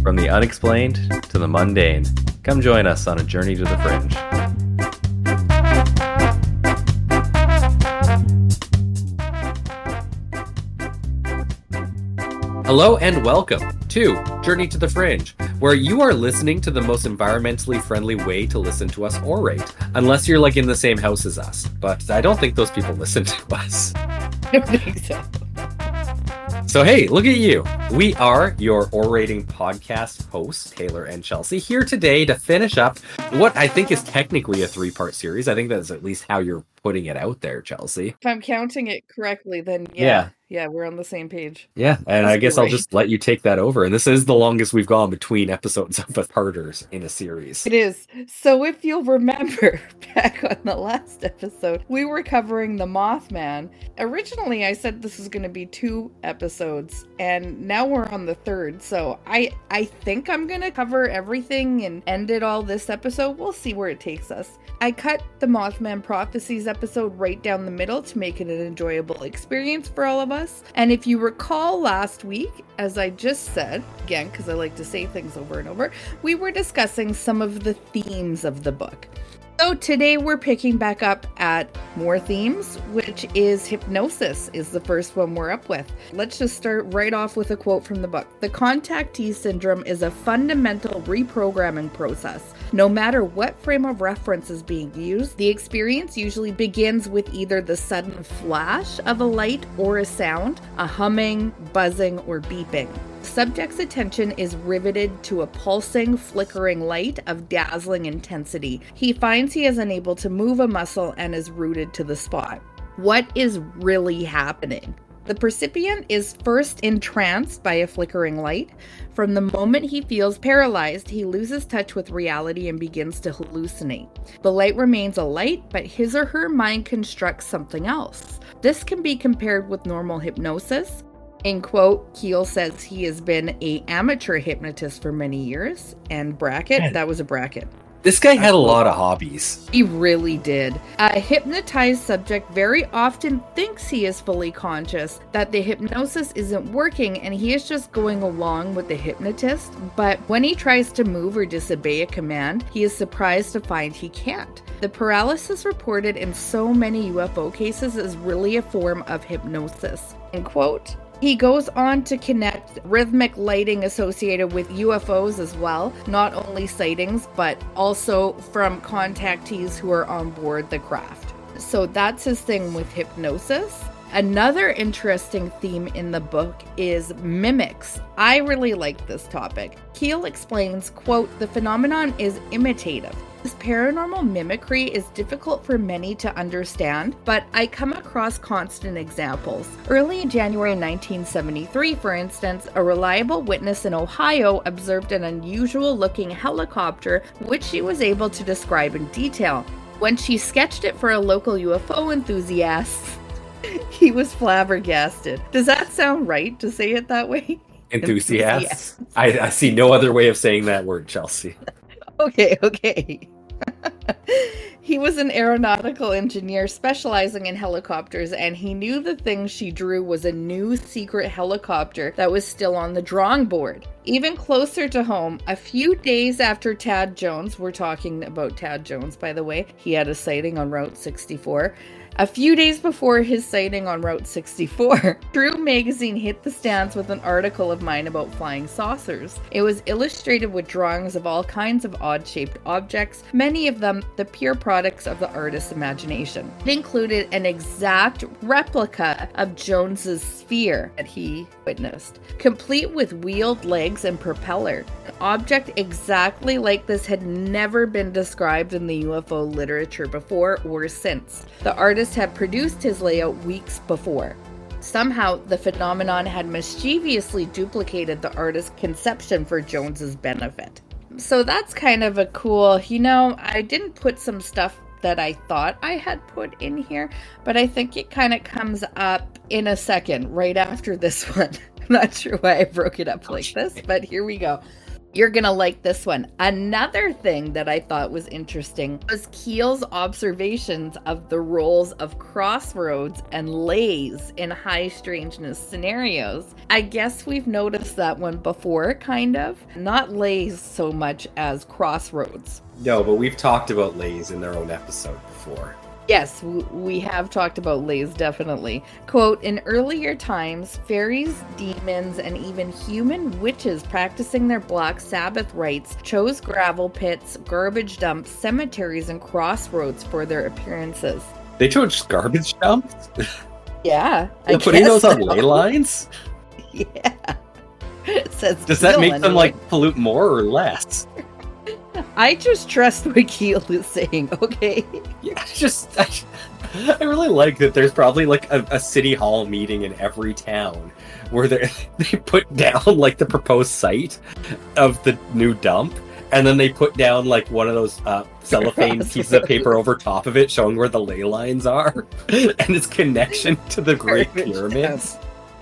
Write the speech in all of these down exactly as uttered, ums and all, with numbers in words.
From the unexplained to the mundane, come join us on a journey to the fringe. Hello and welcome to Journey to the Fringe, where you are listening to the most environmentally friendly way to listen to us orate, unless you're like in the same house as us. But I don't think those people listen to us. I don't think so. So hey, look at you. We are your orating podcast hosts, Taylor and Chelsea, here today to finish up what I think is technically a three-part series. I think that's at least how you're putting it out there, Chelsea. If I'm counting it correctly, then yeah. Yeah. Yeah, we're on the same page. Yeah, and That's I guess great. I'll just let you take that over. And this is the longest we've gone between episodes of the parters in a series. It is. So if you'll remember back on the last episode, we were covering the Mothman. Originally, I said this was going to be two episodes, and now we're on the third. So I, I think I'm going to cover everything and end it all this episode. We'll see where it takes us. I cut the Mothman Prophecies episode right down the middle to make it an enjoyable experience for all of us. And if you recall last week, as I just said, again, because I like to say things over and over, we were discussing some of the themes of the book. So today we're picking back up at more themes, which is hypnosis is the first one we're up with. Let's just start right off with a quote from the book. The contactee syndrome is a fundamental reprogramming process. No matter what frame of reference is being used, the experience usually begins with either the sudden flash of a light or a sound, a humming, buzzing, or beeping. Subject's attention is riveted to a pulsing, flickering light of dazzling intensity. He finds he is unable to move a muscle and is rooted to the spot. What is really happening? The percipient is first entranced by a flickering light. From the moment he feels paralyzed, he loses touch with reality and begins to hallucinate. The light remains a light, but his or her mind constructs something else. This can be compared with normal hypnosis. In quote, Keel says he has been an amateur hypnotist for many years, and bracket, that was a bracket. This guy had a lot of hobbies. He really did. A hypnotized subject very often thinks he is fully conscious, that the hypnosis isn't working and he is just going along with the hypnotist. But when he tries to move or disobey a command, he is surprised to find he can't. The paralysis reported in so many U F O cases is really a form of hypnosis. End quote. He goes on to connect rhythmic lighting associated with U F Os as well, not only sightings, but also from contactees who are on board the craft. So that's his thing with hypnosis. Another interesting theme in the book is mimics. I really like this topic. Keel explains, quote, the phenomenon is imitative. This paranormal mimicry is difficult for many to understand, but I come across constant examples. Early in January nineteen seventy-three, for instance, a reliable witness in Ohio observed an unusual-looking helicopter, which she was able to describe in detail. When she sketched it for a local U F O enthusiast, he was flabbergasted. Does that sound right to say it that way? Enthusiasts? I, I see no other way of saying that word, Chelsea. Okay, okay. He was an aeronautical engineer specializing in helicopters, and he knew the thing she drew was a new secret helicopter that was still on the drawing board. Even closer to home, a few days after Tad Jones, we're talking about Tad Jones, by the way, he had a sighting on Route sixty-four. A few days before his sighting on Route sixty-four, True magazine hit the stands with an article of mine about flying saucers. It was illustrated with drawings of all kinds of odd-shaped objects, many of them the pure products of the artist's imagination. It included an exact replica of Jones's sphere that he witnessed, complete with wheeled legs and propeller. An object exactly like this had never been described in the U F O literature before or since. The artist had produced his layout weeks before. Somehow, the phenomenon had mischievously duplicated the artist's conception for Jones's benefit. So that's kind of a cool, you know, I didn't put some stuff that I thought I had put in here, but I think it kind of comes up in a second, right after this one. I'm not sure why I broke it up like this, but here we go. You're gonna like this one. Another thing that I thought was interesting was Keel's observations of the roles of crossroads and lays in high strangeness scenarios. I guess we've noticed that one before, kind of. Not lays so much as crossroads. No, but we've talked about lays in their own episode before. Yes, we have talked about lays, definitely. Quote, in earlier times, fairies, demons, and even human witches practicing their Black Sabbath rites chose gravel pits, garbage dumps, cemeteries, and crossroads for their appearances. They chose garbage dumps? Yeah. They're putting those on ley lines? Yeah. It says Does that make anyway. them, like, pollute more or less? I just trust what Keel is saying, okay? Yeah, I just, I, I really like that there's probably like a, a city hall meeting in every town where they they put down like the proposed site of the new dump, and then they put down like one of those uh, cellophane pieces of paper over top of it showing where the ley lines are and its connection to the Great Pyramids.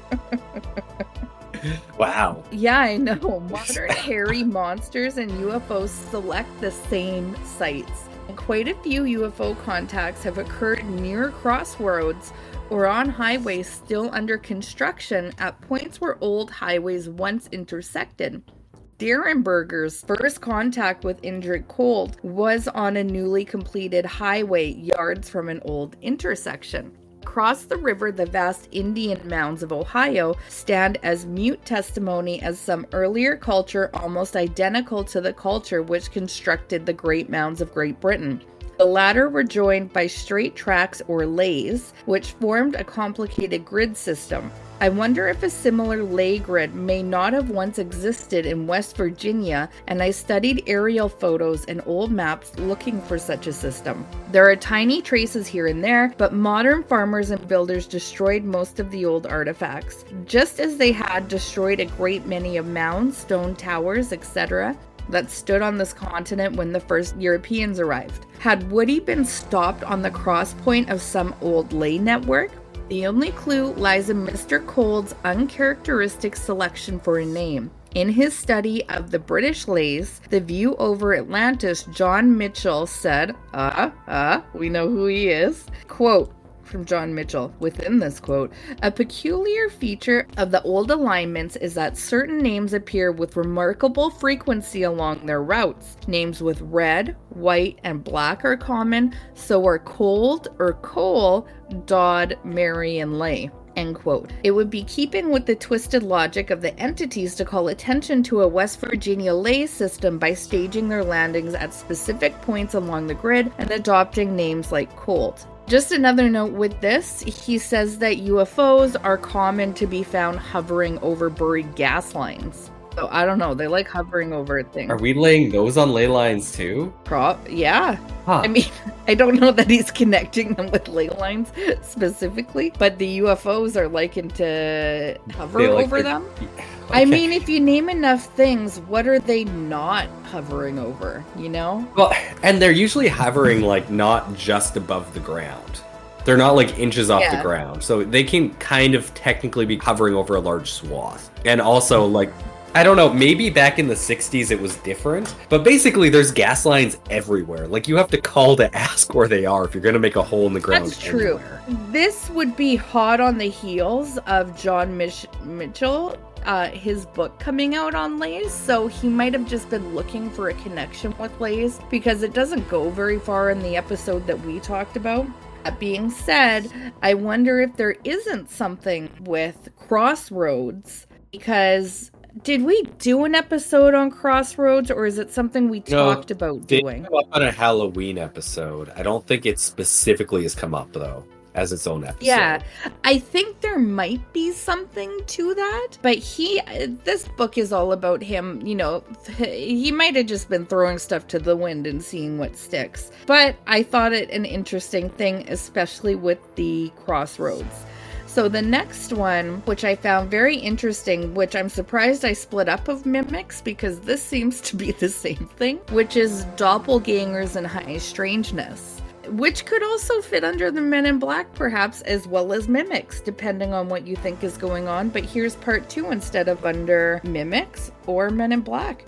Wow. Yeah, I know. Modern hairy monsters and U F Os select the same sites. And quite a few U F O contacts have occurred near crossroads or on highways still under construction at points where old highways once intersected. Derenberger's first contact with Indrid Cold was on a newly completed highway yards from an old intersection. Across the river, the vast Indian mounds of Ohio stand as mute testimony as some earlier culture almost identical to the culture which constructed the Great Mounds of Great Britain. The latter were joined by straight tracks or lays, which formed a complicated grid system. I wonder if a similar lay grid may not have once existed in West Virginia, and I studied aerial photos and old maps looking for such a system. There are tiny traces here and there, but modern farmers and builders destroyed most of the old artifacts, just as they had destroyed a great many of mounds, stone towers, et cetera that stood on this continent when the first Europeans arrived. Had Woody been stopped on the cross point of some old lay network? The only clue lies in Mister Cold's uncharacteristic selection for a name. In his study of the British lays, The View Over Atlantis, John Mitchell said, uh, uh, we know who he is, quote, from John Mitchell, within this quote, a peculiar feature of the old alignments is that certain names appear with remarkable frequency along their routes. Names with red, white, and black are common, so are cold or coal, Dodd, Mary, and Lay. End quote. It would be keeping with the twisted logic of the entities to call attention to a West Virginia lay system by staging their landings at specific points along the grid and adopting names like Cold. Just another note with this, he says that U F Os are common to be found hovering over buried gas lines. So I don't know, they like hovering over things. Are we laying those on ley lines too? Pro- yeah. Huh. I mean, I don't know that he's connecting them with ley lines specifically, but the U F Os are likened to hover They like over their- them. Okay. I mean, if you name enough things, what are they not hovering over, you know? Well, and they're usually hovering like not just above the ground. They're not like inches off Yeah. the ground. So they can kind of technically be hovering over a large swath. And also like, I don't know, maybe back in the sixties it was different, but basically there's gas lines everywhere. Like you have to call to ask where they are if you're going to make a hole in the ground. That's true. anywhere. This would be hot on the heels of John Mich- Mitchell, uh, his book coming out on lays, so he might have just been looking for a connection with lays because it doesn't go very far in the episode that we talked about. That being said, I wonder if there isn't something with crossroads, because did we do an episode on crossroads, or is it something we No, talked about They doing? come up on a Halloween episode. I don't think it specifically has come up though as its own episode. Yeah, I think there might be something to that, but he, this book is all about him, you know, he might have just been throwing stuff to the wind and seeing what sticks. But I thought it an interesting thing, especially with the crossroads. So the next one, which I found very interesting, which I'm surprised I split up of mimics because this seems to be the same thing, which is doppelgangers and high strangeness. Which could also fit under the Men in Black, perhaps, as well as mimics, depending on what you think is going on. But here's part two instead of under mimics or Men in Black.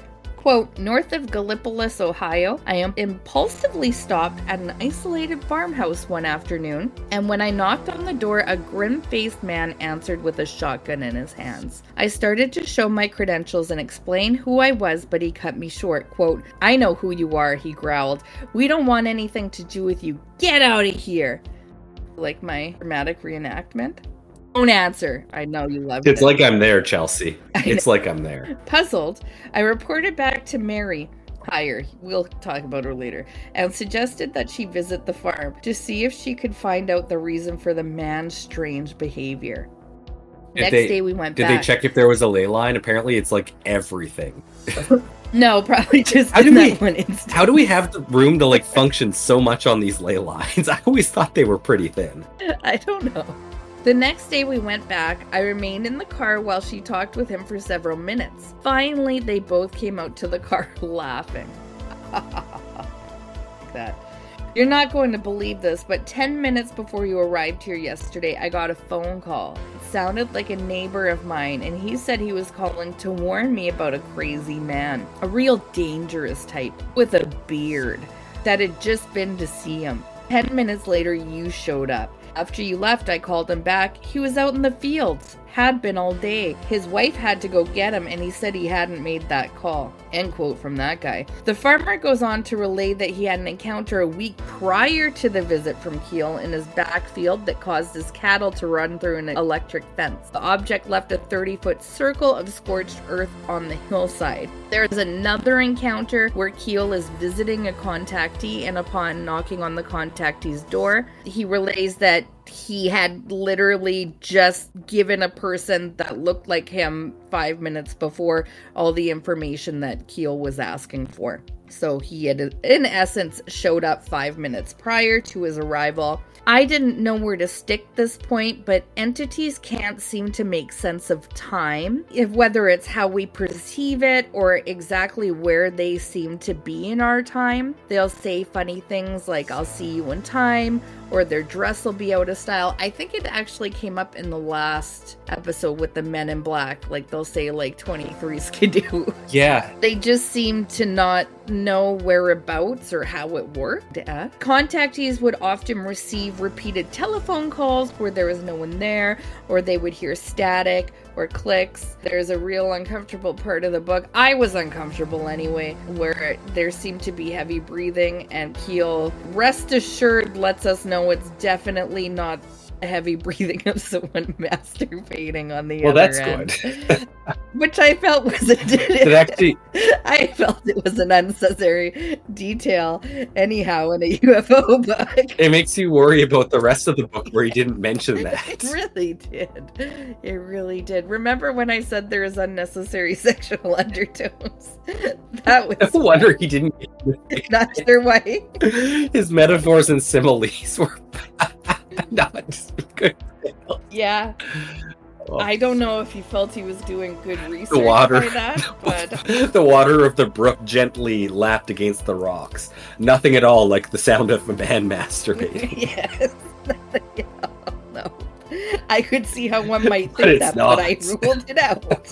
Quote, north of Gallipolis, Ohio, I am impulsively stopped at an isolated farmhouse one afternoon, and when I knocked on the door, a grim-faced man answered with a shotgun in his hands. I started to show my credentials and explain who I was, but he cut me short. Quote, I know who you are, he growled. We don't want anything to do with you. Get out of here. Like my dramatic reenactment? Don't answer. I know you loved it's it. It's like I'm there, Chelsea. It's like I'm there. Puzzled, I reported back to Mary, higher, we'll talk about her later, and suggested that she visit the farm to see if she could find out the reason for the man's strange behavior. Did Next they, day we went did back. Did they check if there was a ley line? Apparently it's like everything. No, probably just how in do that we, one instance. How do we have the room to like function so much on these ley lines? I always thought they were pretty thin. I don't know. The next day we went back. I remained in the car while she talked with him for several minutes. Finally, they both came out to the car laughing. Like that. You're not going to believe this, but ten minutes before you arrived here yesterday, I got a phone call. It sounded like a neighbor of mine, and he said he was calling to warn me about a crazy man, a real dangerous type, with a beard, that had just been to see him. Ten minutes later, you showed up. After you left, I called him back. He was out in the fields. Had been all day. His wife had to go get him, and he said he hadn't made that call. End quote from that guy. The farmer goes on to relay that he had an encounter a week prior to the visit from Keel in his back field that caused his cattle to run through an electric fence. The object left a thirty-foot circle of scorched earth on the hillside. There's another encounter where Keel is visiting a contactee, and upon knocking on the contactee's door, he relays that he had literally just given a person that looked like him five minutes before all the information that Keel was asking for. So he had, in essence, showed up five minutes prior to his arrival. I didn't know where to stick this point, but entities can't seem to make sense of time, if whether it's how we perceive it or exactly where they seem to be in our time. They'll say funny things like, I'll see you in time, or their dress will be out of style. I think it actually came up in the last episode with the Men in Black. Like, they'll say, like, twenty-three skidoo. Yeah. They just seem to not know whereabouts or how it worked. Uh, contactees would often receive repeated telephone calls where there was no one there, or they would hear static or clicks. There's a real uncomfortable part of the book. I was uncomfortable anyway, where there seemed to be heavy breathing, and Keel, rest assured, lets us know it's definitely not heavy breathing of someone masturbating on the well, other that's end. good. Which I felt was a it actually I felt it was an unnecessary detail anyhow in a U F O book. It makes you worry about the rest of the book where he didn't mention that. It really did. It really did. Remember when I said there is unnecessary sexual undertones? That was No wonder he didn't. Not sure why. His metaphors and similes were not good. Yeah. Oh. I don't know if he felt he was doing good research The water, by that, but the water of the brook gently lapped against the rocks. Nothing at all like the sound of a man masturbating. Yes. No. I could see how one might But think it's that, not. but I ruled it out.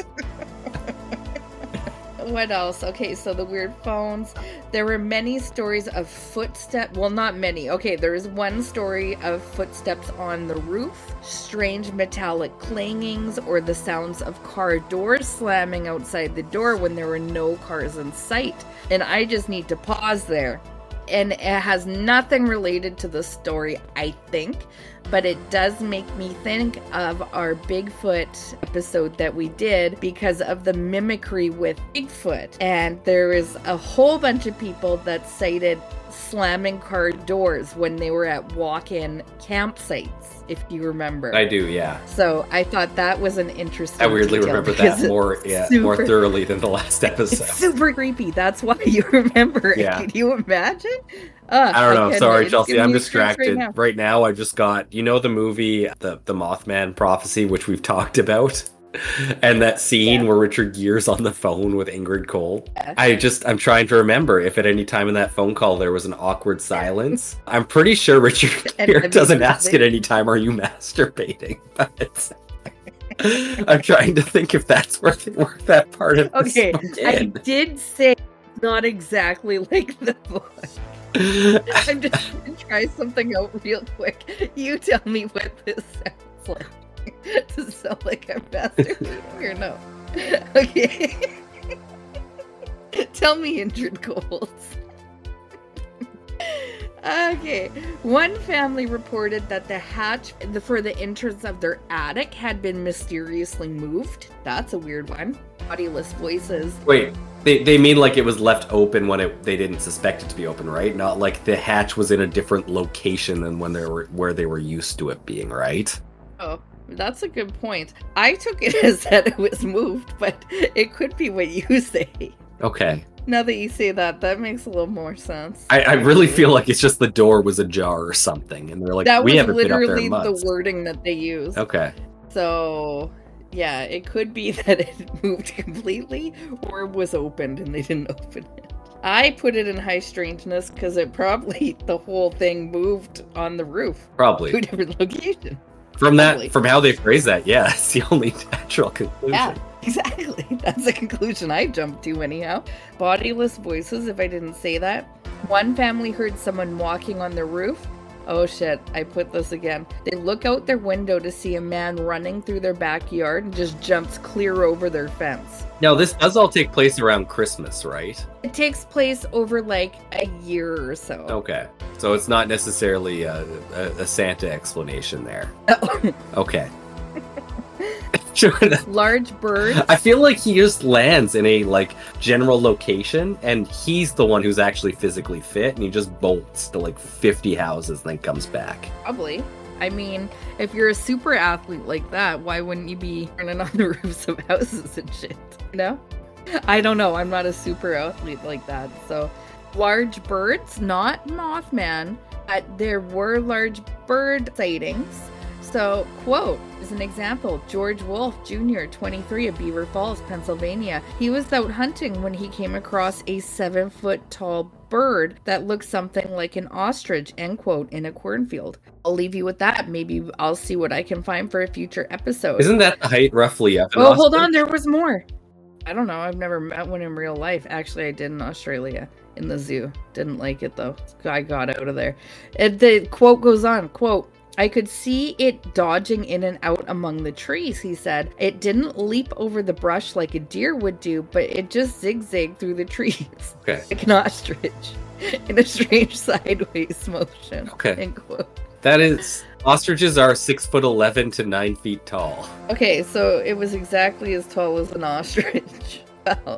What else? Okay, so the weird phones. There were many stories of footsteps. Well, not many. Okay, there is one story of footsteps on the roof, strange metallic clangings, or the sounds of car doors slamming outside the door when there were no cars in sight. And I just need to pause there. And it has nothing related to the story, I think, but it does make me think of our Bigfoot episode that we did because of the mimicry with Bigfoot. And there is a whole bunch of people that cited slamming car doors when they were at walk-in campsites, if you remember. I do, yeah. So I thought that was an interesting I weirdly detail remember because that it's more, yeah, super- more thoroughly than the last episode. It's super creepy. That's why you remember it. Yeah. Can you imagine? Uh, I don't know. couldn't. Sorry, It's Chelsea. giving I'm me chills distracted. right now. Right now, I just got, you know, the movie, the, the Mothman Prophecy, which we've talked about? And that scene Yeah. where Richard Gere's on the phone with Ingrid Cole. Yeah. I just, I'm trying to remember if at any time in that phone call there was an awkward silence. I'm pretty sure Richard And Gere heavy doesn't ask breathing. at any time, are you masturbating? But I'm trying to think if that's where they were that part of this Okay, book I in. did say not exactly like the book. I'm just going to try something out real quick. You tell me what this sounds like. Does it sound like I'm masturbating or no? Okay. Tell me, Indrid Goals. Okay. One family reported that the hatch for the entrance of their attic had been mysteriously moved. That's a weird one. Bodiless voices. Wait, they, they mean like it was left open when it they didn't suspect it to be open, right? Not like the hatch was in a different location than when they were where they were used to it being, right? Oh, that's a good point. I took it as that it was moved, but it could be what you say. Okay. Now that you say that, that makes a little more sense. I, I really feel like it's just the door was ajar or something, and they're like, that we was haven't been up there literally in the months. wording that they used. Okay. So, yeah, it could be that it moved completely, or it was opened and they didn't open it. I put it in high strangeness because it probably, the whole thing moved on the roof. Probably. To a different location. From Probably. that, from how they phrase that, yeah, it's the only natural conclusion. Yeah, exactly. That's the conclusion I jumped to anyhow. Bodiless voices, if I didn't say that. One family heard someone walking on the roof. Oh shit, I put this again. They look out their window to see a man running through their backyard and just jumps clear over their fence. Now, this does all take place around Christmas, right? It takes place over like a year or so. Okay. So it's not necessarily a, a, a Santa explanation there. Oh. Okay. Sure. Large birds. I feel like he just lands in a like general location, and he's the one who's actually physically fit, and he just bolts to like fifty houses and then comes back. Probably. I mean, if you're a super athlete like that, why wouldn't you be running on the roofs of houses and shit? You know? I don't know. I'm not a super athlete like that. So, large birds, not Mothman, but there were large bird sightings. So, quote, is an example. George Wolfe Junior, twenty-three, of Beaver Falls, Pennsylvania. He was out hunting when he came across a seven-foot-tall bird that looked something like an ostrich, end quote, in a cornfield. I'll leave you with that. Maybe I'll see what I can find for a future episode. Isn't that the height roughly of an Oh, hold ostrich? on. There was more. I don't know. I've never met one in real life. Actually, I did in Australia in the zoo. Didn't like it, though. I got out of there. And the quote goes on, quote, I could see it dodging in and out among the trees, he said. It didn't leap over the brush like a deer would do, but it just zigzagged through the trees. Okay. Like an ostrich in a strange sideways motion. Okay. End quote. That is, ostriches are six foot eleven to nine feet tall. Okay, so it was exactly as tall as an ostrich. Wow.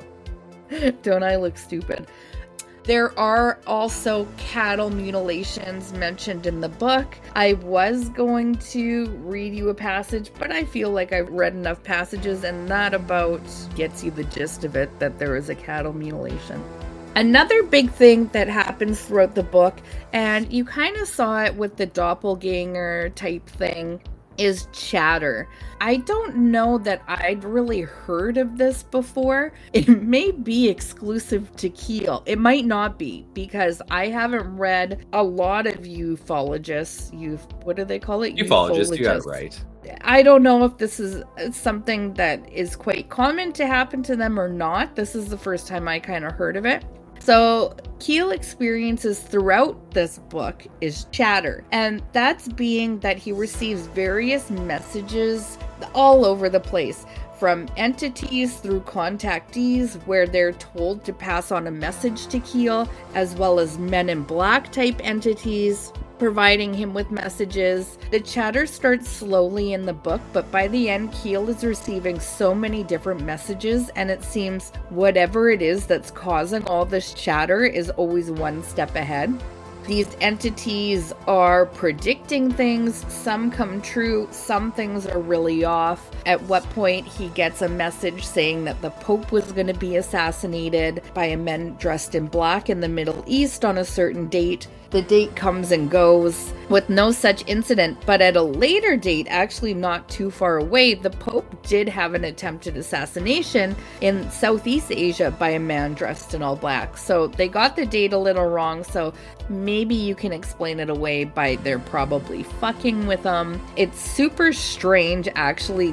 Don't I look stupid? There are also cattle mutilations mentioned in the book. I was going to read you a passage, but I feel like I've read enough passages and that about gets you the gist of it, that there is a cattle mutilation. Another big thing that happens throughout the book, and you kind of saw it with the doppelganger type thing, is chatter. I don't know that I'd really heard of this before. It may be exclusive to Keel. It might not be, because I haven't read a lot of ufologists. You, what do they call it? Ufologists, you got it right. I don't know if this is something that is quite common to happen to them or not. This is the first time I kind of heard of it. So, Keel experiences throughout this book is chatter, and that's being that he receives various messages all over the place, from entities through contactees where they're told to pass on a message to Keel, as well as Men in Black type entities providing him with messages. The chatter starts slowly in the book, but by the end, Keel is receiving so many different messages, and it seems whatever it is that's causing all this chatter is always one step ahead. These entities are predicting things. Some come true. Some things are really off. At what point he gets a message saying that the Pope was going to be assassinated by a man dressed in black in the Middle East on a certain date. The date comes and goes with no such incident, but at a later date, actually not too far away, the Pope did have an attempted assassination in Southeast Asia by a man dressed in all black. So they got the date a little wrong, so maybe you can explain it away by they're probably fucking with them. It's super strange, actually,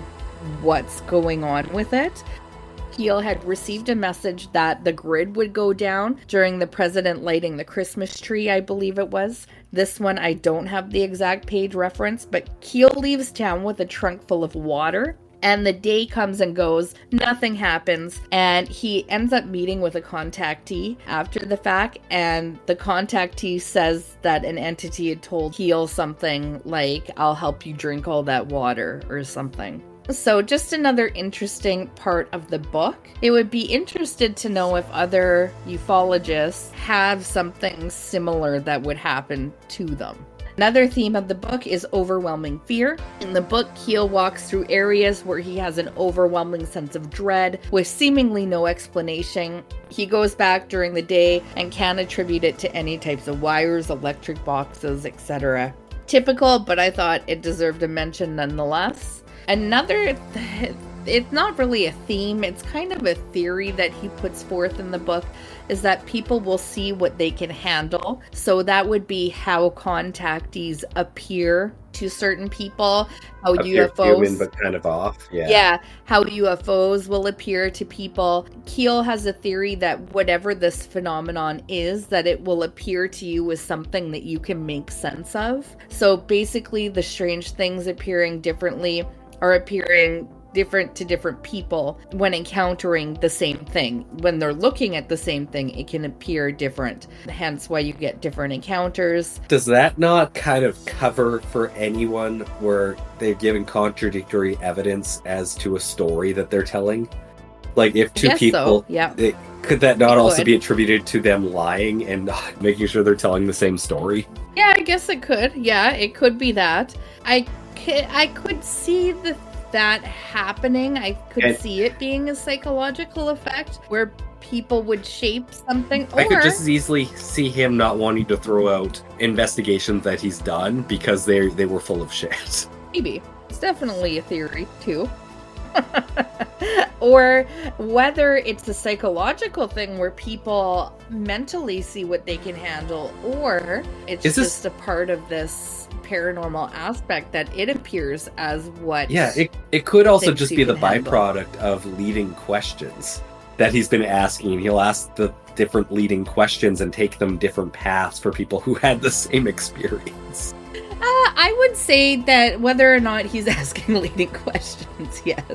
what's going on with it. Keel had received a message that the grid would go down during the president lighting the Christmas tree, I believe it was. This one, I don't have the exact page reference, but Keel leaves town with a trunk full of water. And the day comes and goes, nothing happens, and he ends up meeting with a contactee after the fact, and the contactee says that an entity had told Keel something like, I'll help you drink all that water, or something. So just another interesting part of the book. It would be interested to know if other ufologists have something similar that would happen to them. Another theme of the book is overwhelming fear. In the book, Keel walks through areas where he has an overwhelming sense of dread with seemingly no explanation. He goes back during the day and can attribute it to any types of wires, electric boxes, et cetera. Typical, but I thought it deserved a mention nonetheless. Another, th- it's not really a theme, it's kind of a theory that he puts forth in the book, is that people will see what they can handle. So that would be how contactees appear to certain people, how appear U F Os human but kind of off. Yeah. Yeah, how U F Os will appear to people. Keel has a theory that whatever this phenomenon is, that it will appear to you as something that you can make sense of. So basically the strange things appearing differently are appearing different to different people when encountering the same thing. When they're looking at the same thing, it can appear different. Hence why you get different encounters. Does that not kind of cover for anyone where they've given contradictory evidence as to a story that they're telling? Like if two people, so. yeah. It, could that not it also could. be attributed to them lying and uh, making sure they're telling the same story? Yeah, I guess it could. Yeah, it could be that. I could, I could see the that happening. I could and, see it being a psychological effect where people would shape something. Or, I could just as easily see him not wanting to throw out investigations that he's done because they they were full of shit. Maybe. It's definitely a theory, too. Or whether it's a psychological thing where people mentally see what they can handle, or it's Is just this... a part of this paranormal aspect that it appears as what yeah it, it could also just be the handle. byproduct of leading questions that he's been asking. He'll ask the different leading questions and take them different paths for people who had the same experience. Uh, I would say that whether or not he's asking leading questions, yes.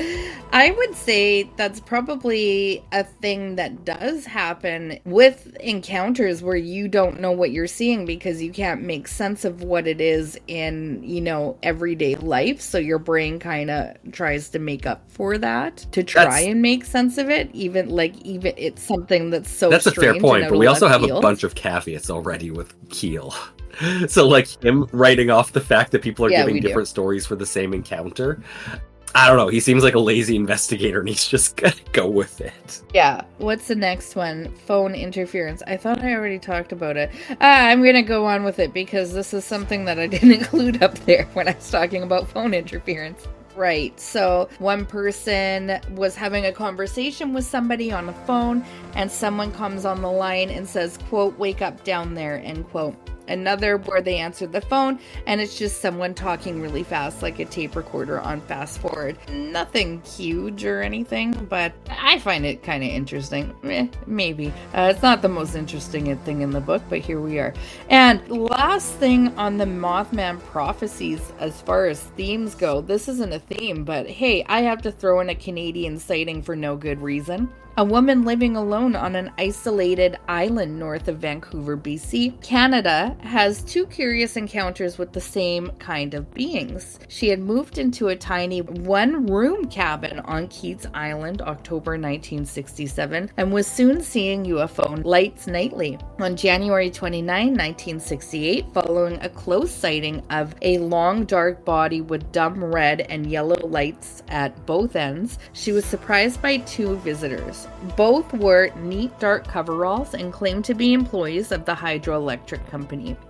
I would say that's probably a thing that does happen with encounters where you don't know what you're seeing because you can't make sense of what it is in, you know, everyday life. So your brain kind of tries to make up for that, to try that's, and make sense of it, even like even it's something that's so That's a fair point, but we also have field. a bunch of caveats already with Keel. So, like, him writing off the fact that people are yeah, giving different do. stories for the same encounter. I don't know. He seems like a lazy investigator and he's just gonna go with it. Yeah. What's the next one? Phone interference. I thought I already talked about it. Ah, I'm going to go on with it because this is something that I didn't include up there when I was talking about phone interference. Right. So one person was having a conversation with somebody on the phone and someone comes on the line and says, quote, "Wake up down there," end quote. Another where they answered the phone and it's just someone talking really fast, like a tape recorder on fast forward. Nothing huge or anything, but I find it kind of interesting. Eh, maybe. Uh, it's not the most interesting thing in the book, but here we are. And last thing on the Mothman prophecies, as far as themes go, this isn't a theme, but hey, I have to throw in a Canadian sighting for no good reason. A woman living alone on an isolated island north of Vancouver, B C, Canada, has two curious encounters with the same kind of beings. She had moved into a tiny one-room cabin on Keats Island, October nineteen sixty-seven, and was soon seeing U F O lights nightly. On January twenty-ninth, nineteen sixty-eight, following a close sighting of a long dark body with dumb red and yellow lights at both ends, she was surprised by two visitors. Both wore neat dark coveralls and claimed to be employees of the hydroelectric company.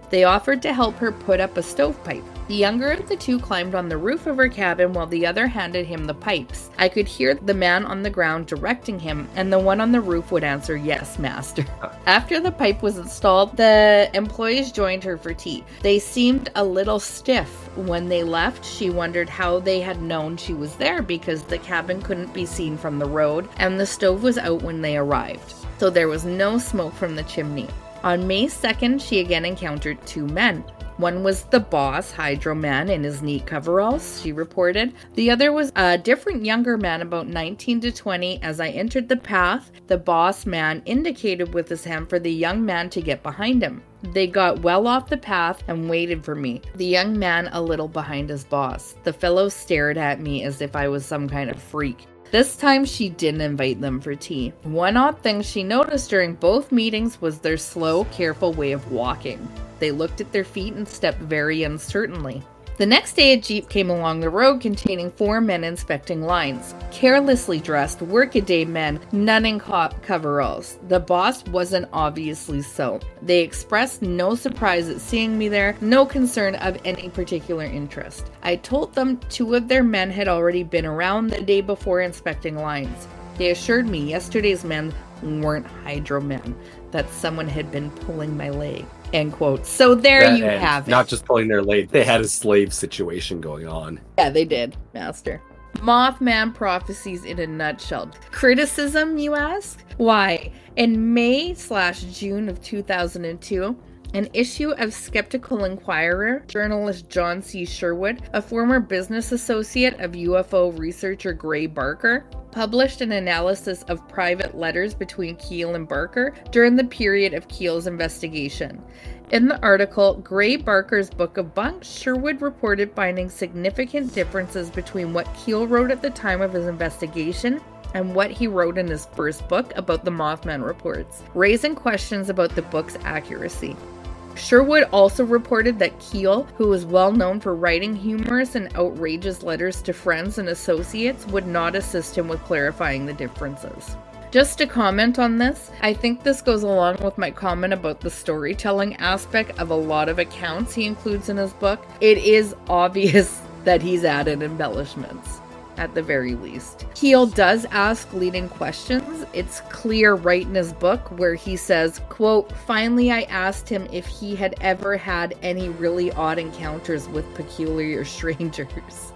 They offered to help her put up a stovepipe. The younger of the two climbed on the roof of her cabin while the other handed him the pipes. I could hear the man on the ground directing him, and the one on the roof would answer, "Yes, master." After the pipe was installed, the employees joined her for tea. They seemed a little stiff. When they left, she wondered how they had known she was there because the cabin couldn't be seen from the road, and the stove was out when they arrived, so there was no smoke from the chimney. On May second, she again encountered two men. One was the boss, Hydro Man, in his neat coveralls, she reported. The other was a different younger man, about nineteen to twenty. As I entered the path, the boss man indicated with his hand for the young man to get behind him. They got well off the path and waited for me, the young man a little behind his boss. The fellow stared at me as if I was some kind of freak. This time she didn't invite them for tea. One odd thing she noticed during both meetings was their slow, careful way of walking. They looked at their feet and stepped very uncertainly. The next day, a jeep came along the road containing four men inspecting lines. Carelessly dressed, workaday men, none in co- coveralls. The boss wasn't obviously so. They expressed no surprise at seeing me there, no concern of any particular interest. I told them two of their men had already been around the day before inspecting lines. They assured me yesterday's men weren't Hydro men, that someone had been pulling my leg. End quote. So there That- you and have it. Not just pulling their leg, they had a slave situation going on. Yeah, they did, Master. Mothman prophecies in a nutshell. Criticism, you ask? Why? In May slash June of two thousand two, an issue of Skeptical Inquirer, journalist John C. Sherwood, a former business associate of U F O researcher Gray Barker, published an analysis of private letters between Keel and Barker during the period of Keel's investigation. In the article, Gray Barker's Book of Bunk, Sherwood reported finding significant differences between what Keel wrote at the time of his investigation and what he wrote in his first book about the Mothman reports, raising questions about the book's accuracy. Sherwood also reported that Keel, who was well known for writing humorous and outrageous letters to friends and associates, would not assist him with clarifying the differences. Just to comment on this, I think this goes along with my comment about the storytelling aspect of a lot of accounts he includes in his book. It is obvious that he's added embellishments, at the very least. Keel does ask leading questions. It's clear right in his book where he says, quote, "Finally I asked him if he had ever had any really odd encounters with peculiar strangers."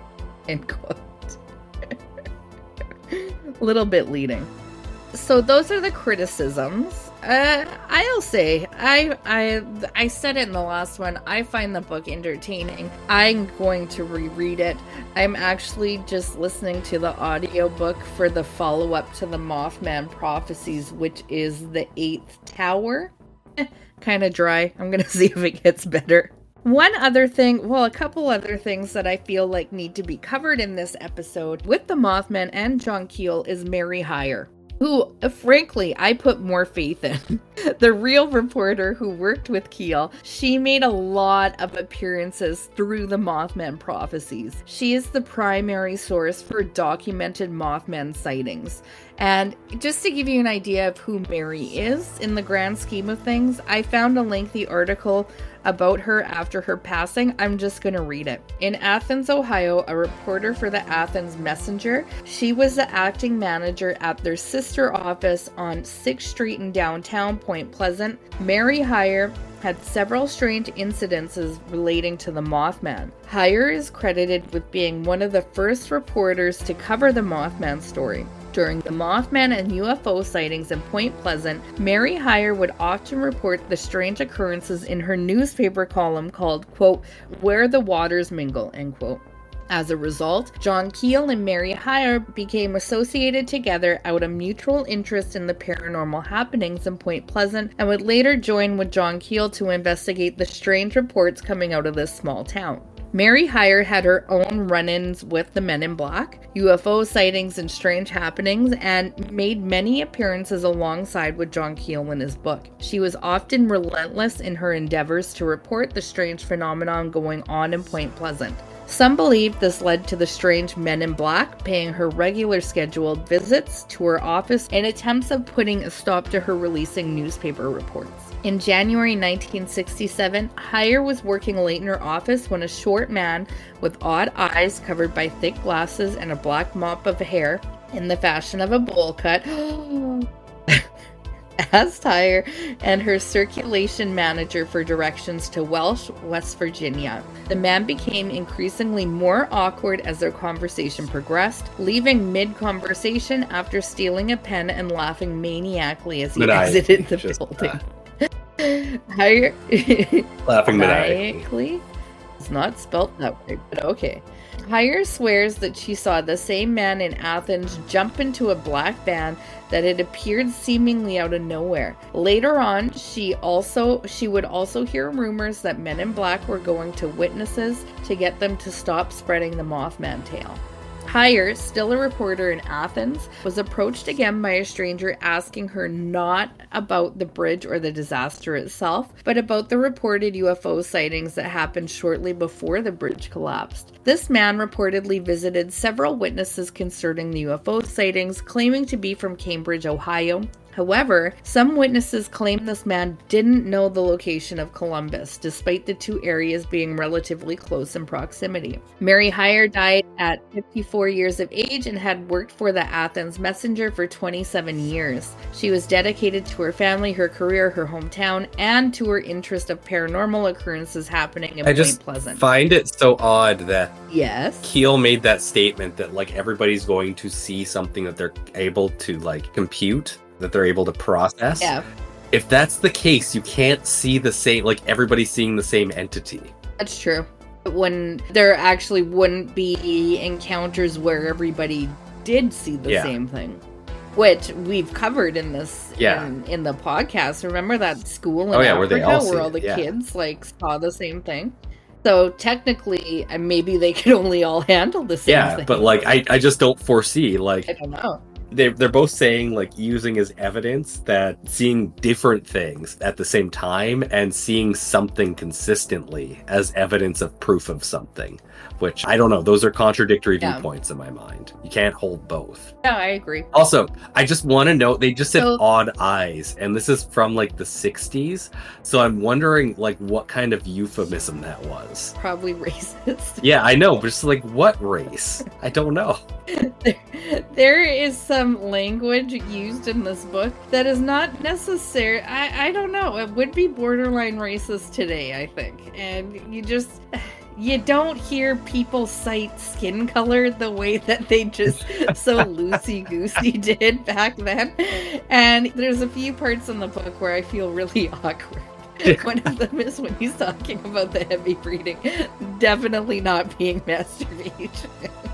End quote. A little bit leading. So those are the criticisms. Uh, I'll say, I, I, I said it in the last one, I find the book entertaining. I'm going to reread it. I'm actually just listening to the audiobook for the follow-up to the Mothman Prophecies, which is The Eighth Tower. Kind of dry. I'm going to see if it gets better. One other thing, well, a couple other things that I feel like need to be covered in this episode with the Mothman and John Keel is Mary Hyre, who, frankly, I put more faith in. The real reporter who worked with Keel, she made a lot of appearances through the Mothman prophecies. She is the primary source for documented Mothman sightings. And just to give you an idea of who Mary is in the grand scheme of things, I found a lengthy article about her after her passing. I'm just going to read it. In Athens, Ohio, a reporter for the Athens Messenger, she was the acting manager at their sister office on sixth street in downtown Point Pleasant. Mary Hyre had several strange incidences relating to the Mothman. Hyre is credited with being one of the first reporters to cover the Mothman story. During the Mothman and U F O sightings in Point Pleasant, Mary Hyre would often report the strange occurrences in her newspaper column called, quote, "Where the Waters Mingle," end quote. As a result, John Keel and Mary Hyre became associated together out of mutual interest in the paranormal happenings in Point Pleasant, and would later join with John Keel to investigate the strange reports coming out of this small town. Mary Hyre had her own run-ins with the Men in Black, U F O sightings and strange happenings, and made many appearances alongside with John Keel in his book. She was often relentless in her endeavors to report the strange phenomenon going on in Point Pleasant. Some believe this led to the strange men in black paying her regular scheduled visits to her office in attempts of putting a stop to her releasing newspaper reports. In January nineteen sixty-seven, Heyer was working late in her office when a short man with odd eyes covered by thick glasses and a black mop of hair in the fashion of a bowl cut asked Heyer and her circulation manager for directions to Welsh, West Virginia. The man became increasingly more awkward as their conversation progressed, leaving mid-conversation after stealing a pen and laughing maniacally as he exited the just, building. Uh... Heyer laughing maniacally. It's not spelt that way, but okay. Heyer swears that she saw the same man in Athens jump into a black van that had appeared seemingly out of nowhere. Later on, she also she would also hear rumors that men in black were going to witnesses to get them to stop spreading the Mothman tale. Heyer, still a reporter in Athens, was approached again by a stranger asking her not about the bridge or the disaster itself, but about the reported U F O sightings that happened shortly before the bridge collapsed. This man reportedly visited several witnesses concerning the U F O sightings, claiming to be from Cambridge, Ohio. However, some witnesses claim this man didn't know the location of Columbus, despite the two areas being relatively close in proximity. Mary Heyer died at fifty-four years of age and had worked for the Athens Messenger for twenty-seven years. She was dedicated to her family, her career, her hometown, and to her interest of paranormal occurrences happening in I Point just Pleasant. Find it so odd that yes, Keel made that statement that like everybody's going to see something that they're able to like compute, that they're able to process. Yeah. If that's the case, you can't see the same, like everybody's seeing the same entity. That's true. When there actually wouldn't be encounters where everybody did see the yeah. same thing, which we've covered in this yeah. in, in the podcast. Remember that school in oh, yeah, Africa where, they all, where all the yeah. kids like saw the same thing? So technically, uh, maybe they could only all handle the same yeah, thing. Yeah, but like I, I just don't foresee like I don't know. They're, they're both saying, like, using as evidence that seeing different things at the same time and seeing something consistently as evidence of proof of something, which, I don't know, those are contradictory yeah. viewpoints in my mind. You can't hold both. Yeah, I agree. Also, I just want to note, they just said so, odd eyes, and this is from, like, the sixties, so I'm wondering, like, what kind of euphemism that was. Probably racist. Yeah, I know, but just, like, what race? I don't know. there, there is some language used in this book that is not necessary. I, I don't know. It would be borderline racist today, I think. And you just, you don't hear people cite skin color the way that they just so loosey-goosey did back then. And there's a few parts in the book where I feel really awkward. One of them is when he's talking about the heavy breathing definitely not being masturbation.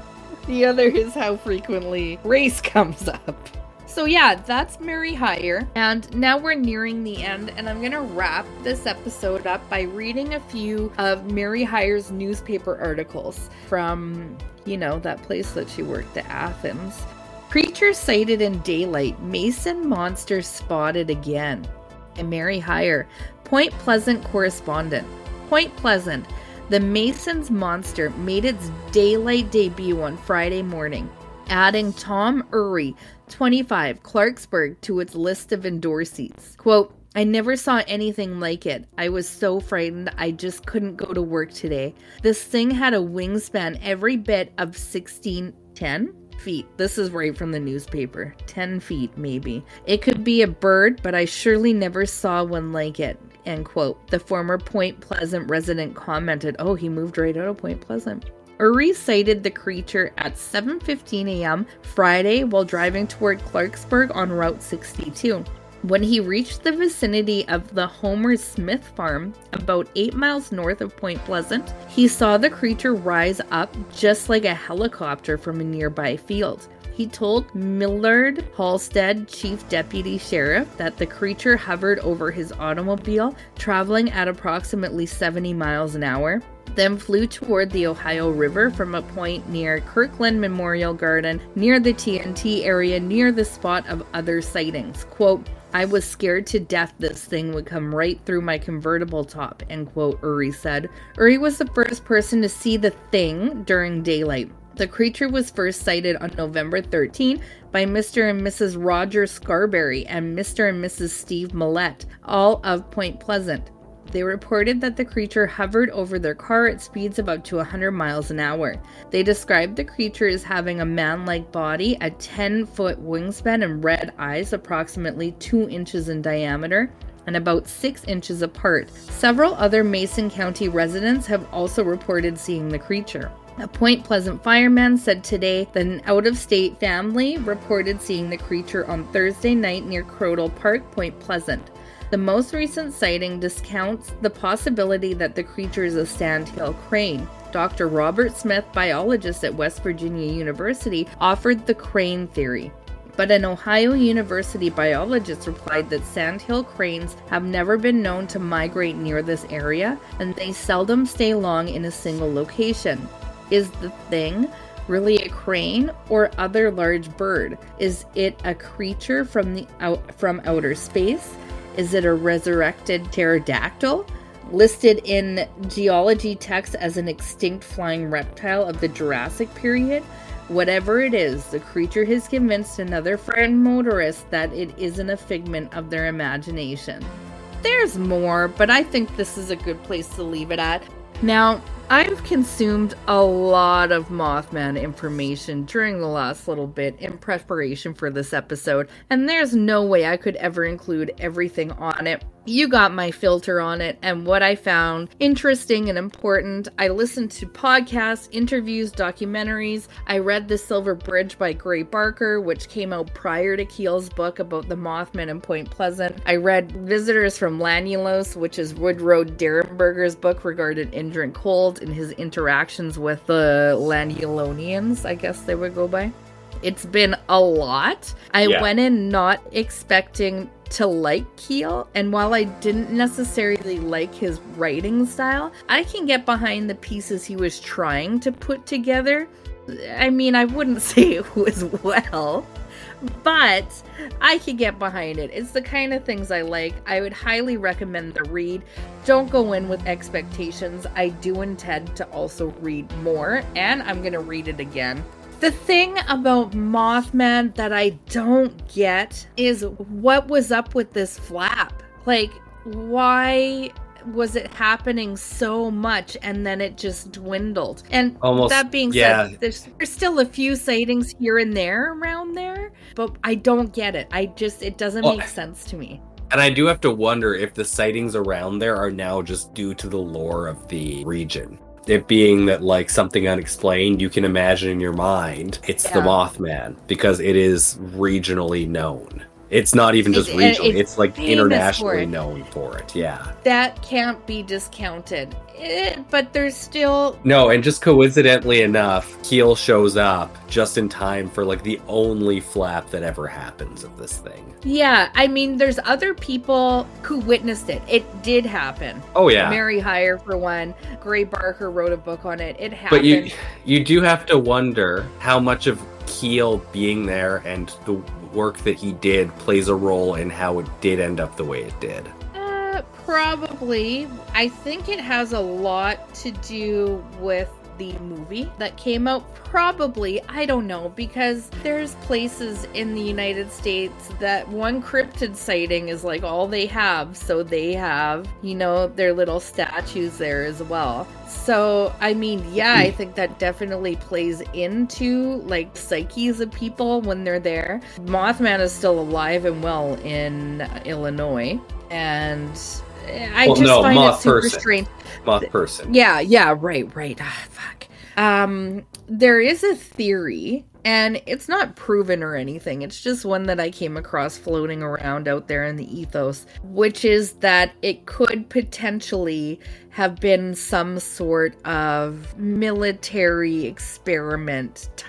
The other is how frequently race comes up. So yeah, that's Mary Heyer. And now we're nearing the end, and I'm going to wrap this episode up by reading a few of Mary Heyer's newspaper articles from, you know, that place that she worked at, Athens. Creature sighted in daylight. Mason monster spotted again. And Mary Heyer, Point Pleasant correspondent. Point Pleasant. The Mason's monster made its daylight debut on Friday morning, adding Tom Urry, twenty-five, Clarksburg, to its list of endorsees. Quote, I never saw anything like it. I was so frightened I just couldn't go to work today. This thing had a wingspan every bit of sixteen, ten feet. This is right from the newspaper. ten feet, maybe. It could be a bird, but I surely never saw one like it. End quote. The former Point Pleasant resident commented, oh, he moved right out of Point Pleasant. Urry sighted the creature at seven fifteen a.m. Friday while driving toward Clarksburg on Route sixty-two. When he reached the vicinity of the Homer Smith farm, about eight miles north of Point Pleasant, he saw the creature rise up just like a helicopter from a nearby field. He told Millard Halstead, chief deputy sheriff, that the creature hovered over his automobile, traveling at approximately seventy miles an hour, then flew toward the Ohio River from a point near Kirkland Memorial Garden, near the T N T area, near the spot of other sightings. Quote, I was scared to death this thing would come right through my convertible top, end quote, Uri said. Uri was the first person to see the thing during daylight. The creature was first sighted on November thirteenth by Mister and Missus Roger Scarberry and Mister and Missus Steve Millette, all of Point Pleasant. They reported that the creature hovered over their car at speeds of up to one hundred miles an hour. They described the creature as having a man-like body, a ten-foot wingspan, and red eyes approximately two inches in diameter and about six inches apart. Several other Mason County residents have also reported seeing the creature. A Point Pleasant fireman said today that an out-of-state family reported seeing the creature on Thursday night near Crodel Park, Point Pleasant. The most recent sighting discounts the possibility that the creature is a sandhill crane. Doctor Robert Smith, biologist at West Virginia University, offered the crane theory. But an Ohio University biologist replied that sandhill cranes have never been known to migrate near this area, and they seldom stay long in a single location. Is the thing really a crane or other large bird? Is it a creature from the out from outer space? Is it a resurrected pterodactyl? Listed in geology texts as an extinct flying reptile of the Jurassic period? Whatever it is, the creature has convinced another friend motorist that it isn't a figment of their imagination. There's more, but I think this is a good place to leave it at. Now, I've consumed a lot of Mothman information during the last little bit in preparation for this episode, and there's no way I could ever include everything on it. You got my filter on it and what I found interesting and important. I listened to podcasts, interviews, documentaries. I read The Silver Bridge by Gray Barker, which came out prior to Keel's book about the Mothman in Point Pleasant. I read Visitors from Lanulos, which is Woodrow Derenberger's book regarding Indrid Cold and his interactions with the Lanulonians, I guess they would go by. It's been a lot. I yeah. went in not expecting to like Keel, and while I didn't necessarily like his writing style, I can get behind the pieces he was trying to put together. I mean, I wouldn't say it was well, but I could get behind it. It's the kind of things I like. I would highly recommend the read. Don't go in with expectations. I do intend to also read more, and I'm going to read it again. The thing about Mothman that I don't get is what was up with this flap. Like, why was it happening so much and then it just dwindled? And Almost, that being yeah. said, there's, there's still a few sightings here and there around there, but I don't get it. I just, it doesn't well, make sense to me. And I do have to wonder if the sightings around there are now just due to the lore of the region. It being that, like, something unexplained, you can imagine in your mind it's yeah. the Mothman because it is regionally known. It's not even just it's, regional. It's, it's like internationally for known for it. Yeah. That can't be discounted. It, but there's still... No, and just coincidentally enough, Keel shows up just in time for like the only flap that ever happens of this thing. Yeah, I mean, there's other people who witnessed it. It did happen. Oh, yeah. Mary Hyre, for one. Gray Barker wrote a book on it. It happened. But you, you do have to wonder how much of Keel being there and the work that he did plays a role in how it did end up the way it did. Uh, probably. I think it has a lot to do with the movie that came out. Probably, I don't know, because there's places in the United States that one cryptid sighting is like all they have, so they have, you know, their little statues there as well. So, I mean, yeah, I think that definitely plays into, like, psyches of people when they're there. Mothman is still alive and well in Illinois, and I well, just no, find it super person. strange. Moth person. Yeah, yeah, right, right. Ah, fuck. Um, there is a theory, and it's not proven or anything. It's just one that I came across floating around out there in the ethos, which is that it could potentially have been some sort of military experiment type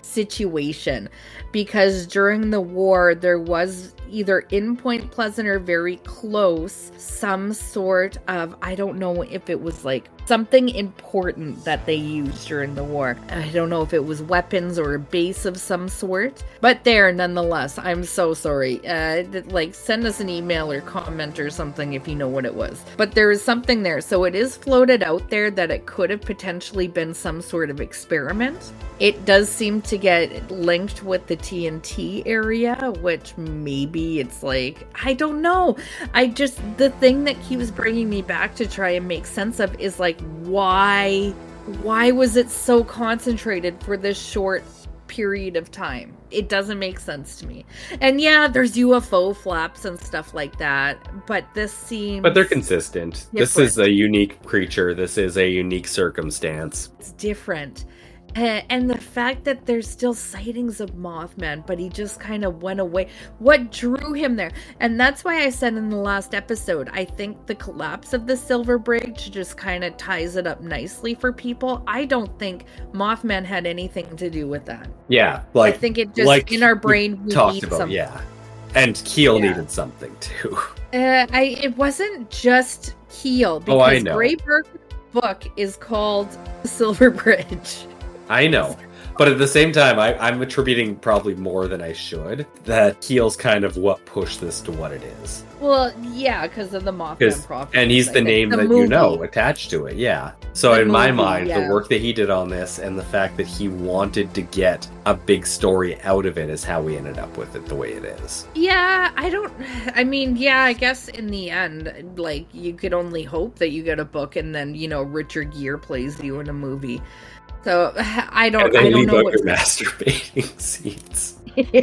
situation, because during the war there was either in Point Pleasant or very close some sort of, I don't know if it was like something important that they used during the war. I don't know if it was weapons or a base of some sort, but there nonetheless. I'm so sorry. Uh, like send us an email or comment or something if you know what it was. But there is something there. So it is floated out there that it could have potentially been some sort of experiment. It does seem to get linked with the T N T area, which maybe it's like, I don't know. I just, the thing that keeps bringing me back to try and make sense of is like, why, why was it so concentrated for this short period of time? It doesn't make sense to me. And yeah, there's U F O flaps and stuff like that, but this seems... But they're consistent. Different. This is a unique creature. This is a unique circumstance. It's different. Uh, and the fact that there's still sightings of Mothman, but he just kind of went away. What drew him there? And that's why I said in the last episode, I think the collapse of the Silver Bridge just kind of ties it up nicely for people. I don't think Mothman had anything to do with that. Yeah, like I think it just like in our brain we talked need about. something. Yeah, and Keel Yeah. needed something too. Uh, I it wasn't just Keel, because Oh, I know. Gray Burke's book is called The Silver Bridge. I know. But at the same time, I, I'm attributing probably more than I should. That Keel's kind of what pushed this to what it is. Well, yeah, because of the Mothman prophecy. And he's the name the that movie. you know attached to it, yeah. So The in my movie, mind, yeah. the work that he did on this and the fact that he wanted to get a big story out of it is how we ended up with it the way it is. Yeah, I don't... I mean, yeah, I guess in the end, like, you could only hope that you get a book and then, you know, Richard Gere plays you in a movie. So, I don't, And then I don't leave know out what... your masturbating scenes.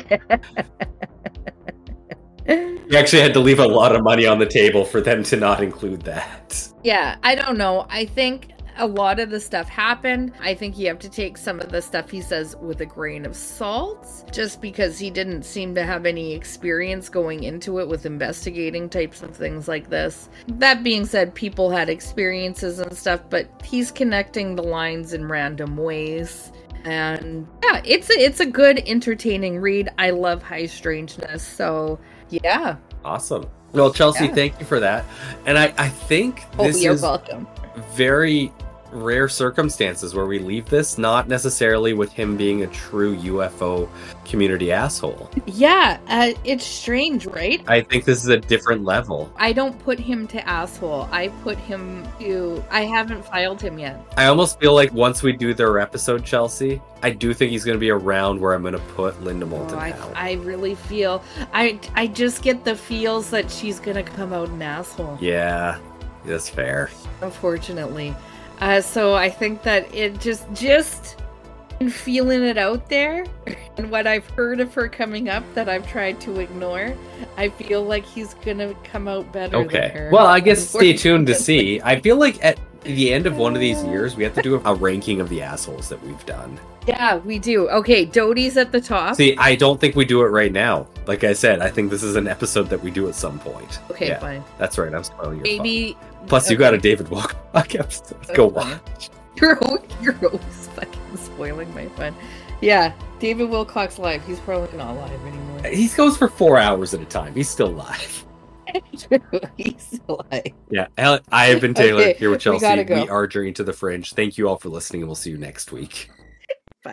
You actually had to leave a lot of money on the table for them to not include that. Yeah, I don't know. I think a lot of the stuff happened. I think you have to take some of the stuff he says with a grain of salt, just because he didn't seem to have any experience going into it with investigating types of things like this. That being said, people had experiences and stuff, but he's connecting the lines in random ways. And yeah, it's a, it's a good, entertaining read. I love high strangeness, so yeah. Awesome. Well, Chelsea, Yeah. thank you for that. And I, I think Oh, this you're is welcome. very rare circumstances where we leave this, not necessarily with him being a true U F O community asshole. Yeah, uh, it's strange, right? I think this is a different level. I don't put him to asshole. I put him to... I haven't filed him yet. I almost feel like once we do their episode, Chelsea, I do think he's going to be around where I'm going to put Linda Moulton Oh, I, out. I really feel... I, I just get the feels that she's going to come out an asshole, Yeah, that's fair. unfortunately. Uh, so I think that it just... Just in feeling it out there, and what I've heard of her coming up that I've tried to ignore, I feel like he's going to come out better than Okay. her. Well, I guess stay tuned to unfortunately. see. I feel like at the end of one of these years, we have to do a ranking of the assholes that we've done. Yeah, we do. Okay, Dodie's at the top. See, I don't think we do it right now. Like I said, I think this is an episode that we do at some point. Okay, Yeah, fine. that's right. I'm spoiling your Maybe... fun. Plus, you okay. got a David Walk episode. Go fine. watch. You're, al- you're always fucking spoiling my fun. Yeah, David Wilcox live. He's probably not live anymore. He goes for four hours at a time. He's still live. He's still live. Yeah. Hell, I have been Taylor Okay, here with we Chelsea. gotta go. We are Journey to the Fringe. Thank you all for listening, and we'll see you next week. Bye.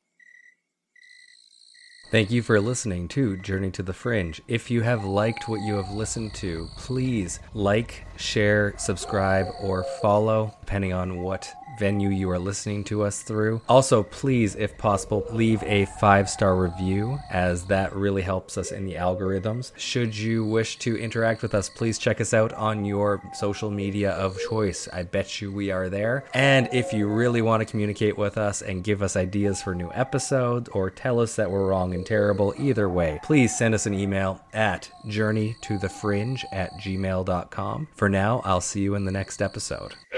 Thank you for listening to Journey to the Fringe. If you have liked what you have listened to, please like, share, subscribe, or follow, depending on what venue you are listening to us through. Also, please, if possible, leave a five-star review, as that really helps us in the algorithms. Should you wish to interact with us, please check us out on your social media of choice. I bet you we are there. And if you really want to communicate with us and give us ideas for new episodes, or tell us that we're wrong and terrible, either way, please send us an email at journeytothefringe at gmail dot com. For now, I'll see you in the next episode.